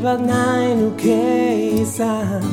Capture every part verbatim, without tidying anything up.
bat nahi nuke izan,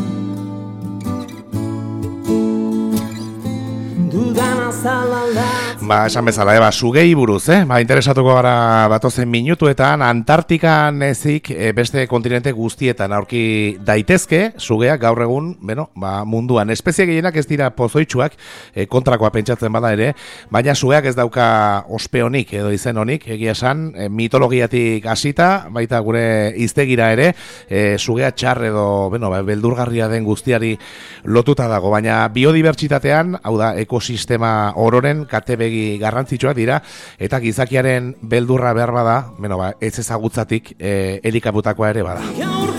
dudan azalalat. Ba, esan bezala, eba, sugei buruz, eh? Ba, interesatuko gara batozen minutuetan, Antartikan ezik e, beste kontinente guztietan aurki daitezke, sugeak gaur egun, bueno, ba, munduan. Espezie gehienak ez dira pozoitsuak, e, kontrakoa pentsatzen bada ere, baina sugeak ez dauka ospe honik edo izen honik, egia esan, e, mitologiatik hasita, baita gure hiztegira ere, e, sugea txar edo, bueno, ba, beldurgarria den guztiari lotuta dago, baina biodibertsitatean, hau da, ekosistema ororen katebegi garrantzitsuak dira, eta gizakiaren beldurra behar bada, bueno, ba, ez ezagutzatik e, elikaputakoa ere bada.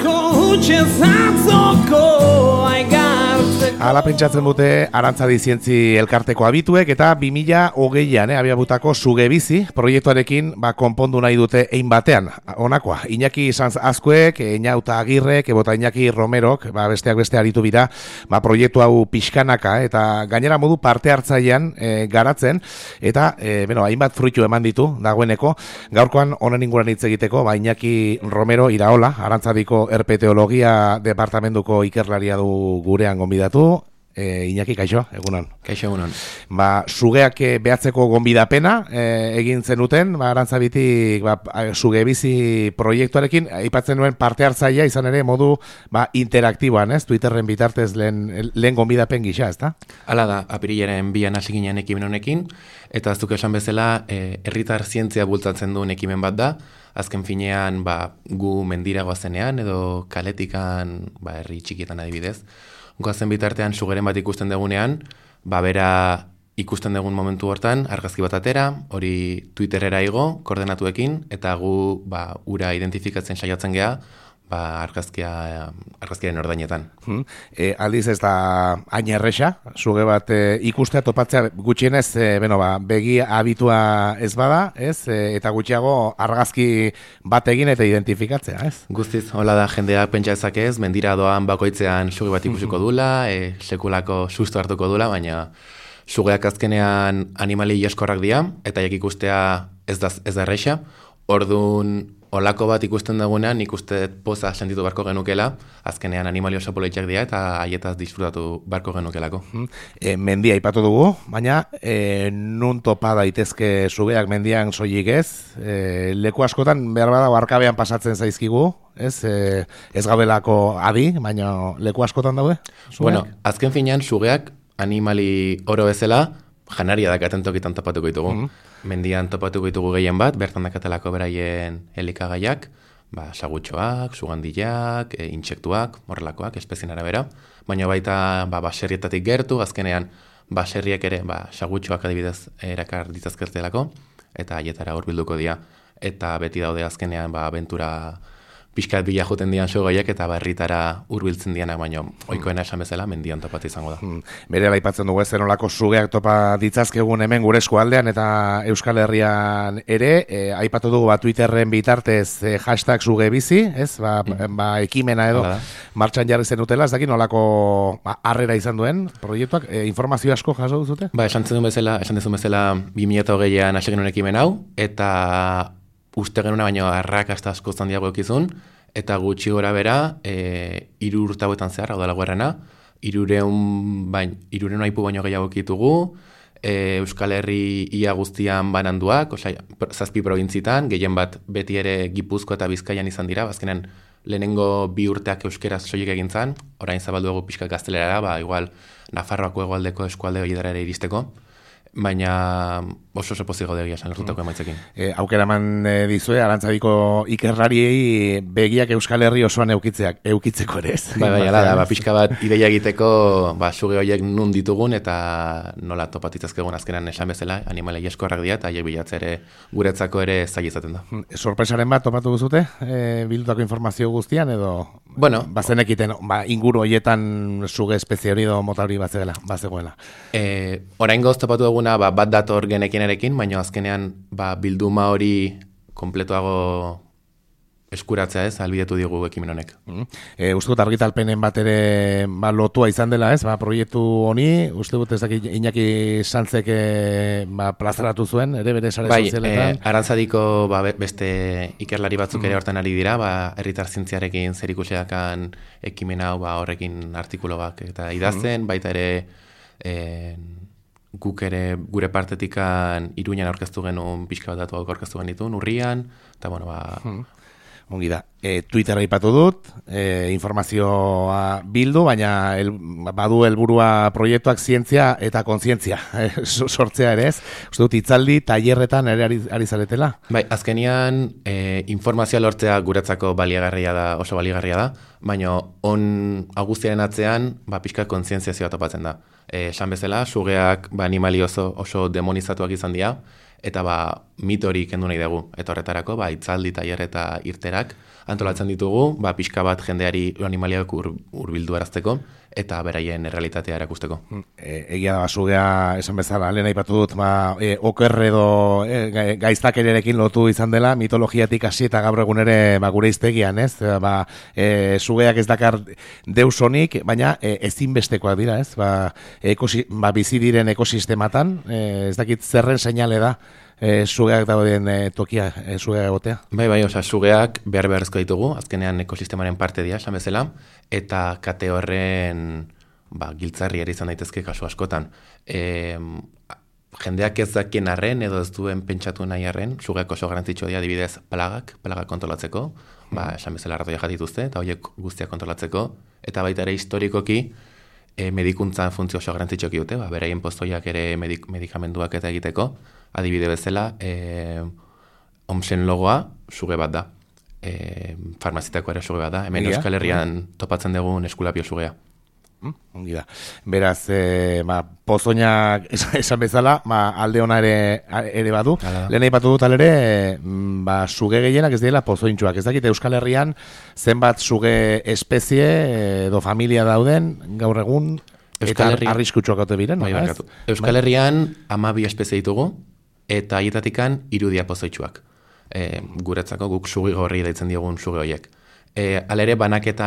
Hala pentsatzen dute Arantzadi Zientzi Elkarteko abituek, eta bi mila hogeian eh, abiabutako Sugebizi proiektuarekin ba, konpondu nahi dute ein batean. Honakoa, Iñaki Sanz Azkuek, Eñauta Agirrek, ebota Iñaki Romerok, ba, besteak beste aritu bira, ba, proiektu hau pixkanaka, eh, eta gainera modu parte hartzailean eh, garatzen, eta e, bueno, hainbat fruitu eman ditu dagoeneko. Gaurkoan honen inguruan hitz egiteko, ba, Iñaki Romero Iraola, Arantzadiko Herpetologia Departamentuko ikerlaria du gurean gonbidatu. E, Iñaki, kaixo, egunon. Kaixo, egunon. Ba, sugeak behatzeko gonbidapena e, egin zenuten, ba, Arantzabitik ba, Sugebizi proiektuarekin, aipatzen nuen parte hartzailea izan ere modu ba, interaktiboan, ez? Twitterren bitartez lehen, lehen gonbidapen gisa, ez da? Hala da, apirilaren bian hasi ginen ekimen honekin, eta aztuk esan bezala, e, herritar zientzia bultzatzen duen ekimen bat da, azken finean ba, gu mendira goazenean edo kaletikan ba, herri txikietan adibidez. Goazen bitartean sugeren bat ikusten dugunean, ba, bera ikusten dugun momentu hortan, argazki bat atera, hori Twitterera igo, koordenatuekin, eta gu ba, ura identifikatzen saiatzen geha, ba, argazkia, argazkiaren ordainetan. Hmm. E, aldiz ez da hain erresa, suge bat e, ikustea topatzea gutxienez, e, beno, ba, begi abitua ez bada, ez? E, eta gutxiago argazki bat egin eta identifikatzea, ez? Guztiz, hola da, jendeak pentsa ezakez, mendira doan bakoitzean suge bat ikusiko dula, e, sekulako susto hartuko dula, baina sugeak azkenean animali ieskorrak dira, eta jak ikustea ez da, ez da erresa, orduan olako bat ikusten dagoenean, nik uste poza sentitu barko genukela, azkenean animali oso politxak dira eta haietaz disfrutatu barko genukelako. E, mendia aipatu dugu, baina e, nun topa daitezke sugeak mendian soilik ez? E, leku askotan behar bada arkabean pasatzen zaizkigu, ez? E, ez gabelako adi, baina leku askotan daude? Sugeak? Bueno, azken finean sugeak animali oro bezala, janaria dakaten tokitan topatuko ditugu. Mm-hmm. Mendian topatuko ditugu gehien bat, bertan dakatelako beraien elikagaiak, ba, sagutxoak, sugandilak, e, intsektuak, horrelakoak, espezien arabera, baina baita ba, baserrietatik gertu, azkenean baserriek ere ba, sagutxoak adibidez erakar ditzazkertelako, eta haietara hurbilduko dira, eta beti daude azkenean ba, abentura pixkat bila joten dian sogaiak eta barritara hurbiltzen diana, baina ohikoena esan bezala mendian topat izango da. Hmm. Bere aipatzen dugu ez zenolako sugeak topa ditzazkegun hemen gure eskualdean eta Euskal Herrian ere, e, aipatu dugu ba, Twitterren bitartez e, hashtag sugebizi, ez? Ba, mm. ba, ekimena edo martxan jarri zenutela, ez dakit nolako ba, harrera izan duen proiektuak, e, informazio asko jaso duzute? Ba, esan zen bezala, esan dezun bezala bi mila hogeian hasi genuen ekimen hau, eta uste genuna baino arrakasta asko zandiago ekizun, eta gutxi gora bera, e, iru urtauetan zehar, hau dala guerrena, irureun, bain, irureun aipu baino gehiago ekitugu, e, Euskal Herri ia guztian bananduak, osai, zazpi probintzitan, gehien bat beti ere Gipuzko eta Bizkaian izan dira, azkenen lehenengo bi urteak euskeraz soilik egin zan, orain zabaldu egu pixka gaztelerara, ba, igual, Nafarroako hegoaldeko eskualde horietara ere iristeko, baina oso oso pozik gaude egia esan lortutako emaitzekin. E, aukera eman e, dizue, Arantzadiko ikerlariei begiak Euskal Herri osoan eukitzeak, eukitzeko ere ez? Bai, bai, ala da, ba, pixka bat ideia egiteko ba, suge horiek nun ditugun eta nola topatitzazkegun azkenan esan bezala, animalei eskorrak dira eta haiek bilatze ere guretzako ere zaila izaten da. Sorpresaren bat topatu duzute, e, bildutako informazio guztian edo bueno, bazenekiten ba, inguru horietan suge espezie hori edo mota hori bazegoela? E, orain goz topatu duguna ba, bat dator genekin erekin, baina azkenean ba, bilduma hori kompletoago eskuratzea ez, albidetu digu ekimen honek. Mm. E, uste dut argitalpenen bat ere ba, lotua izan dela ez, ba, proiektu honi, uste dut ez dakit Iñaki Santzek e, ba, plazaratu zuen, ere bere sare bai, sozialetan. E, Arantzadiko ba, beste ikerlari batzuk ere hortan ari dira, ba, herritar zientziarekin zerikusiakan ekimen hau ba, horrekin artikuloak eta idazten, mm. baita ere e, guk ere gure partetikan Iruñan aurkeztu genuen pixka bat datuak aurkeztu genituen, urrian, eta bueno, ba... Mm. Ongi da. E, Twitterra ipatu dut, e, informazioa bildu, baina el, badu helburua proiektuak zientzia eta kontzientzia e, sortzea ere ez. Uste dut itzaldi, tailerretan ere ari, ari zaretela. Bai, azkenian e, informazioa lortzea guretzako baliagarria da, oso baliagarria da, baina on augustiaren atzean, ba, pixka kontzientziazioa topatzen da. E, esan bezala, sugeak ba, animali oso, oso demonizatuak izan dira, eta ba, mitori kendu nahi dugu. Eta horretarako, ba, itzaldi, tailer eta irterak antolatzen ditugu, ba, pixka bat jendeari animaliak ur, urbildu arazteko, eta beraien errealitatea erakusteko. E, egia da, basugea, esan bezala, lehen aipatu dut, ba, e, oker edo e, gaiztakererekin lotu izan dela, mitologiatik hasi eta gaur egun ere ba, gure iztegian, ez? Ba, e, sugeak ez dakar deusonik, baina e, ezinbestekoak dira, ez? Ba, ekosi, ba, bizi diren ekosistematan, e, ez dakit zerren seinale da, E, sugeak dauden e, tokia, e, sugeak egotea? Bai, bai, oza, sugeak behar beharrezko ditugu, azkenean ekosistemaren parte dira, esan bezala, eta kate horren ba, giltzarri ere izan daitezke kasu askotan. E, jendeak ez dakien arren, edo ez duen pentsatu nahi arren, sugeak oso garantzitsua dira adibidez plagak, plagak kontrolatzeko, ba, esan bezala arratoia jatituzte, eta horiek guztiak kontrolatzeko, eta baita ere historikoki, e, medikuntzan funtzio oso garantzitsuak dute, ba, beraien postoiak ere medik, medikamenduak eta egiteko, adibide bezala, e, omsen logoa suge bat da. E, farmazitako ere suge bat da. Hemen Euskal Herrian topatzen dugun eskulapio sugea. Mm, ongi da. Beraz, e, ba, pozoinak esan bezala, ba, alde ona ere, ere badu. Lehen aipatu dut alere, ba, suge gehienak ez direla pozointxuak. Ez dakit Euskal Herrian zenbat suge espezie edo familia dauden gaur egun, Euskal eta arriskutsuak haute biren. Bai, no, Euskal Herrian hamabi espezie ditugu, eta haietatikan irudia pozoitxuak. E, guretzako guk sugi gorri daitzen diogun suge horiek. E, alere banaketa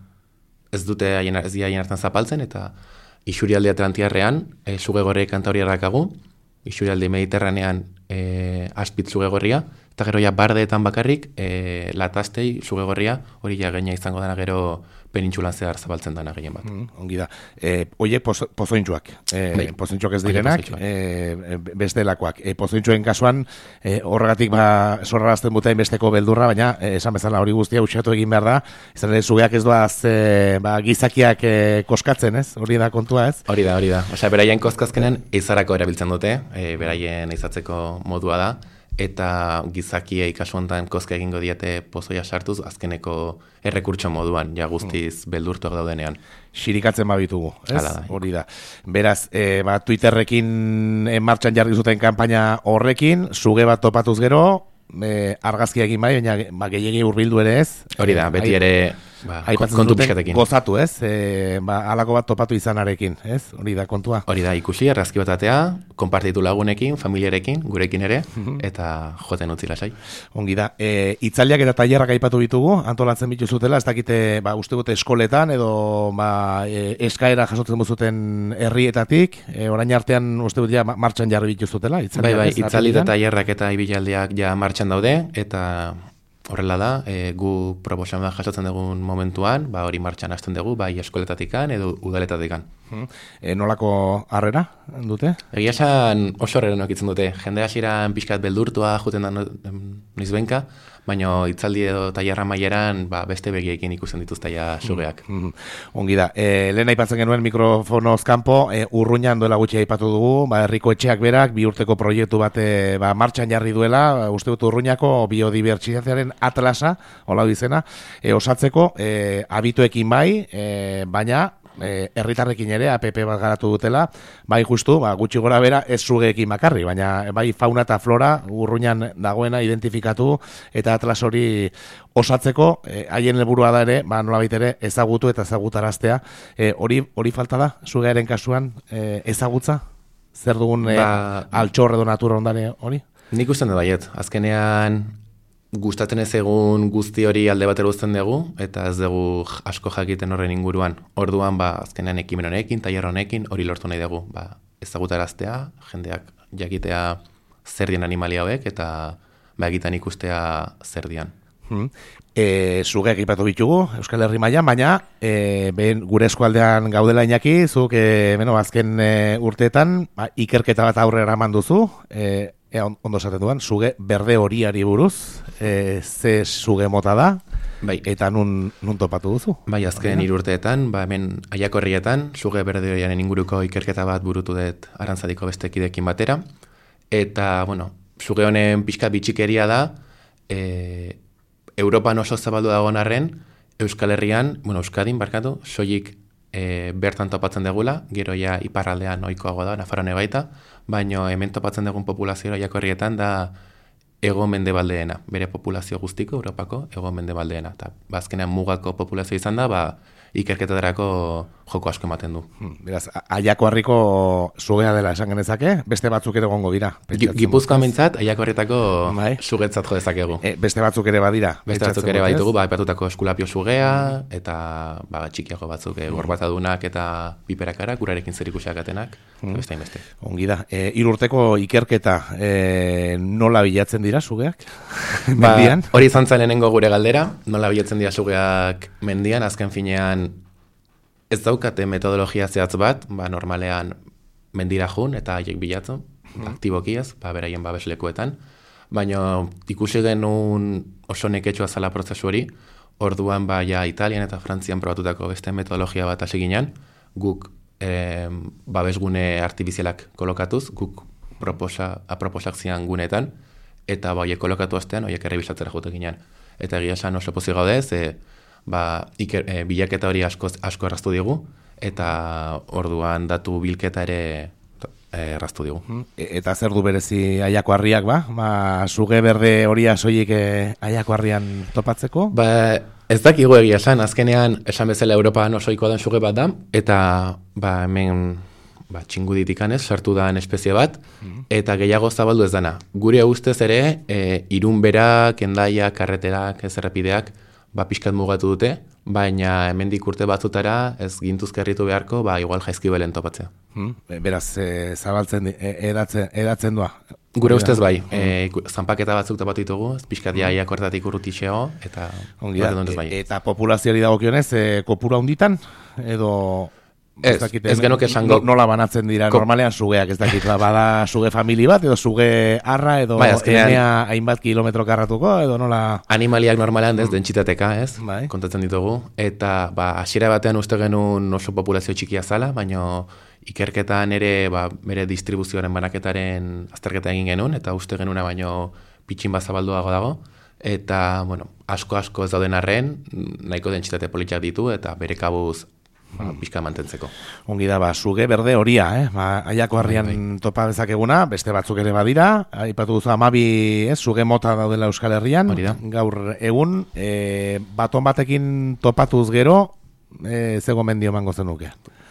ez dute haien, ez dira haien hartan zapaltzen, eta isurialde atlantiarrean e, suge gorri kantauri errakagu, isurialde mediterranean e, aspit suge gorria, eta gero ja bardeetan bakarrik e, latastei suge gorria, hori ja gaina izango dana gero penintxulan zehar zabaltzen dana gehien bat. Mm, ongi da. E, oie pozo, pozointxuak. E, bai. Pozointxuak ez direnak, e, bestelakoak. E, pozointxuen kasuan, e, horregatik ba, sorrarazten butain besteko beldurra, baina e, esan bezala hori guztia usatu egin behar da. Izan ere, sugeak ez doaz e, ba, gizakiak e, koskatzen, ez? Hori da kontua, ez? Hori da, hori da. Osea, beraien kozkazkenen eizarako erabiltzen dute, e, beraien eizatzeko modua da. Eta gizakiei kasu honetan kozka egingo diete pozoia sartuz, azkeneko errekurtso moduan, ja guztiz beldurtuak daudenean. Xirikatzen babitugu, ez? Hori da. Beraz, e, ba, Twitterrekin martxan jarri zuten kanpaina horrekin, suge bat topatuz gero, e, argazkia egin bai, baina ba, gehiegi hurbildu ere ez. Hori da, beti ere ba, kontu pixkatekin. Gozatu, ez? E, ba, halako bat topatu izanarekin, ez? Hori da kontua. Hori da, ikusi, argazki bat atea, konpartitu lagunekin, familiarekin, gurekin ere, eta joten utzi lasai. Ongi da. E, itzaliak eta tailerrak aipatu ditugu, antolatzen bituzutela, ez dakite, ba, uste dute eskoletan, edo ba, e, eskaera jasotzen buzuten herrietatik, e, orain artean uste dut ja martxan jarri bituzutela. Bai, bai, itzali eta tailerrak eta ibilaldiak ja martxan daude, eta horrela da, e, gu proposamen jasotzen dugun momentuan, ba hori martxan hasten dugu, bai eskoletatikan edo udaletatikan. E, nolako harrera dute? Egia esan oso harrera nokitzen dute. Jende hasieran pixkat beldurtua juten da nizbenka, baina itzaldi edo tailerra maieran ba, beste begiekin ikusten dituzte ja sugeak. Mm, ongi da. E, lehen aipatzen genuen mikrofonoz kanpo, e, Urruñan duela gutxi aipatu dugu, ba, herriko etxeak berak bi urteko proiektu bate ba, martxan jarri duela, ba, uste dut Urruñako biodibertsitatearen atlasa, hola izena, e, osatzeko, e, abituekin bai, e, baina E, herritarrekin ere, A P P bat garatu dutela, bai justu, ba, gutxi gora bera ez sugeekin bakarri, baina bai fauna eta flora Urruñan dagoena identifikatu eta atlas hori osatzeko, haien e, helburua da ere, ba, nolabait ere ezagutu eta ezagutaraztea. E, hori hori falta da, sugearen kasuan e, ezagutza? Zer dugun e, ba, altxor edo natura ondare hori? Nik usten dut baiet, azkenean gustatzen ez egun guzti hori alde batera uzten dugu, eta ez dugu asko jakiten horren inguruan. Orduan, ba, azkenean ekimen honekin, tailer honekin, hori lortu nahi dugu. Ba, ezagutaraztea, jendeak jakitea zer dien animalia hauek, eta ba, egitan ikustea zer dian. Hmm. E, Zugeak ipatu bitugu, Euskal Herri mailan, baina e, ben, gure eskualdean gaudela Iñaki, zuk e, beno, azken e, urteetan ba, ikerketa bat aurrera eman duzu, e, e, ondo esaten duan, zuge berde horiari buruz, e, ze zuge mota da, bai. Eta nun, nun topatu duzu? Bai, azken hiru urteetan, ba, hemen Aiako herrietan, zuge berde horiaren inguruko ikerketa bat burutu dut Arantzadiko beste kidekin batera, eta, bueno, zuge honen pixka bitxikeria da, e, Europan oso zabaldu dagoen arren, Euskal Herrian, bueno, Euskadin, barkatu, soilik e, bertan topatzen degula, gero ja iparraldean ohikoagoa da, Nafarroan baita, baina hemen topatzen dugun populazio Aiako herrietan da hego-mendebaldeena, bere populazio guztiko, Europako hego-mendebaldeena. Eta bazkenean mugako populazio izan da, ba, ikerketadarako joko asko ematen du. Hmm, beraz, Aiako herriko zugea dela esan genezake, beste batzuk ere gongo dira. Gipuzkoan behintzat, Aiako herritako bai. Zugetzat jo dezakegu. E, beste batzuk ere badira. Beste batzuk ere baditugu, ba, aipatutako eskulapio zugea, eta ba, txikiago batzuk, e, gorbatadunak eta piperakara, kurarekin zer ikusiak atenak, hmm. beste hainbeste. Ongi da. E, irurteko ikerketa e, nola bilatzen dira zugeak? Ba, hori izan zen lehenengo gure galdera, nola bilatzen dira zugeak mendian, azken finean ez daukate metodologia zehatz bat, ba, normalean mendira jun eta haiek bilatzen, mm. aktiboki ez, ba, beraien babeslekuetan, baina ikusi genuen oso neketsua zala prozesu hori, orduan ba, ja, Italian eta Frantzian probatutako beste metodologia bat hasi ginen, guk eh, babesgune artifizialak kolokatuz, guk proposa, aproposak zian gunetan, eta ba, haiek kolokatu astean, haiek ere bilatzera jute ginen. Eta egia esan oso pozik gaude, ze ba, iker, e, bilaketa hori asko, asko erraztu digu, eta orduan datu bilketa ere e, erraztu digu. E, eta zer du berezi Aiako harriak, ba? Ba, zuge berde horia soilik e, Aiako harrian topatzeko? Ba, ez dakigu egia esan, azkenean esan bezala Europan osoikoa den zuge bat da, eta ba, hemen ba, txinguditikan ez, sartu da espezie bat, eta gehiago zabaldu ez dana. Gure ustez ere, e, Irun berak, Hendaia, karreterak, ez errepideak, ba, pixkat mugatu dute, baina hemendik urte batzutara ez gintuzkerritu beharko, ba, igual jaizkibelen topatzea. Hmm. Beraz, e, zabaltzen, e, edatzen, edatzen doa? Gure ustez bai, e, zanpaketa batzuk topatu ditugu, ez pixkat ja Aiako horretatik urrutixeo, eta Ongi da, bai. E, eta populazioari dagokionez, e, kopura hunditan, edo... Ez, ez, ez genuk esango. Nola banatzen dira, Ko... normalean zugeak, ez dakit, bada zuge famili bat, edo zuge arra, edo bai, azkenean... enea hainbat kilometro karratuko, edo nola... Animaliak normalean ez, dentsitateka, ez, bai. kontatzen ditugu, eta ba, hasiera batean uste genuen oso populazio txikia zala, baina ikerketan ere, ba, bere distribuzioaren banaketaren azterketa egin genuen, eta uste genuna baino pitxin bat zabalduago dago, eta, bueno, asko-asko ez dauden arren, nahiko dentsitate politiak ditu, eta bere kabuz ba, pixka mantentzeko. Ongi da, ba, zuge berde horia, eh? Ba, Aiako harrian bai, bai. topa dezakeguna, beste batzuk ere badira, aipatu duzu amabi, ez, zuge mota daudela Euskal Herrian, gaur egun, e, baton batekin topatuz gero, e, ze gomendio emango zenuke?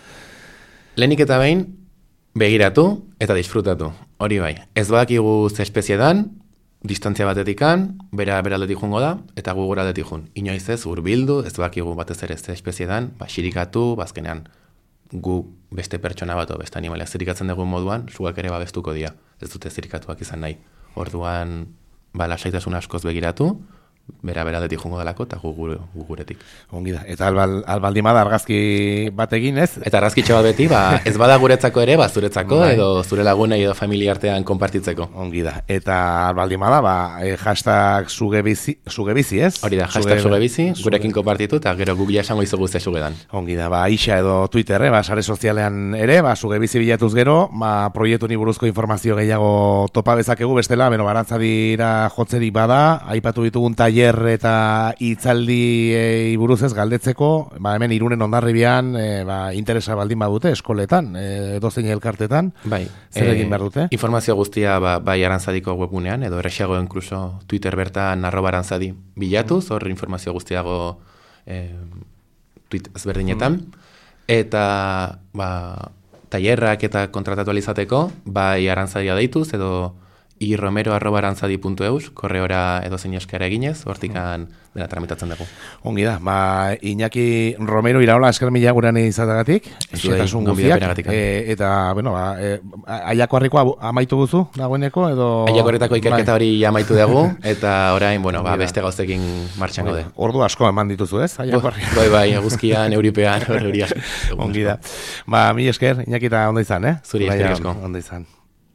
Lehenik eta behin, begiratu eta disfrutatu, hori bai. Ez badakigu ze espezie dan, distantzia batetikan, bera beraldetik jungo da, eta gu goraldetik jun. Inoiz ez, urbildu, ez bakigu batez ere ez espezietan, ba, xirikatu, bazkenean gu beste pertsona bat, beste animalia zirikatzen dugu moduan, zugak ere babestuko dira, ez dute zirikatuak izan nahi. Orduan, ba, lasaitasun askoz begiratu, bera beraldetik jungo dalako, eta gu, gu, gu guretik. Ongi da, eta albal, albaldima da argazki bat egin, ez? Eta argazkitxo bat beti, ba, ez bada guretzako ere, ba, zuretzako, bai. Edo zure lagunei edo familia artean konpartitzeko. Ongi da, eta albaldima da, ba, e, hashtag sugebizi, sugebizi, ez? Hori da, hashtag sugebizi, gurekin konpartitu, eta gero guk ja esango izugu ze sugedan. Ongi da, ba, Ixa edo Twitter, eh, ba, sare sozialean ere, ba, sugebizi bilatuz gero, ba, proiektu ni buruzko informazio gehiago topa bezakegu, bestela, beno, barantzadira jotzerik bada, aipatu ditugun tailer eta hitzaldi buruz ez galdetzeko, ba, hemen Irunen Hondarribian e, ba, interesa baldin badute eskoletan, e, dozein elkartetan, bai, zer egin behar dute? Informazio guztia ba, bai Arantzadiko webgunean, edo errexiago inkluso Twitter bertan arroba arantzadi bilatuz, hor informazio guztiago e, tweet ezberdinetan, eta ba, tailerrak eta kontratatu alizateko, bai Arantzadia deituz, edo irromero arroba arantzadi puntu eus, korreora edo zein eskara eginez, hortikan dena tramitatzen dugu. Ongi da, ba, Iñaki Romero iraola esker mila gurean izatagatik, esketasun guztiak, e, eta, bueno, ba, e, aiako harrikoa amaitu guzu, dagoeneko, edo... Aiako harretako ikerketa hori amaitu dugu, eta orain, bueno, ba, beste gauzekin martxan gaude. Ordu asko eman dituzu, ez? Aiako harri. Bai, bai, eguzkian, euripean, hori asko. Ongi da. Ba, mi esker, Iñaki eta ondo izan, eh? Zuri, esker asko. Ondo izan.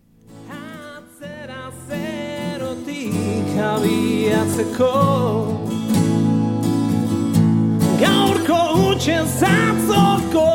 Abiatzeko gaurko utxe zatzoko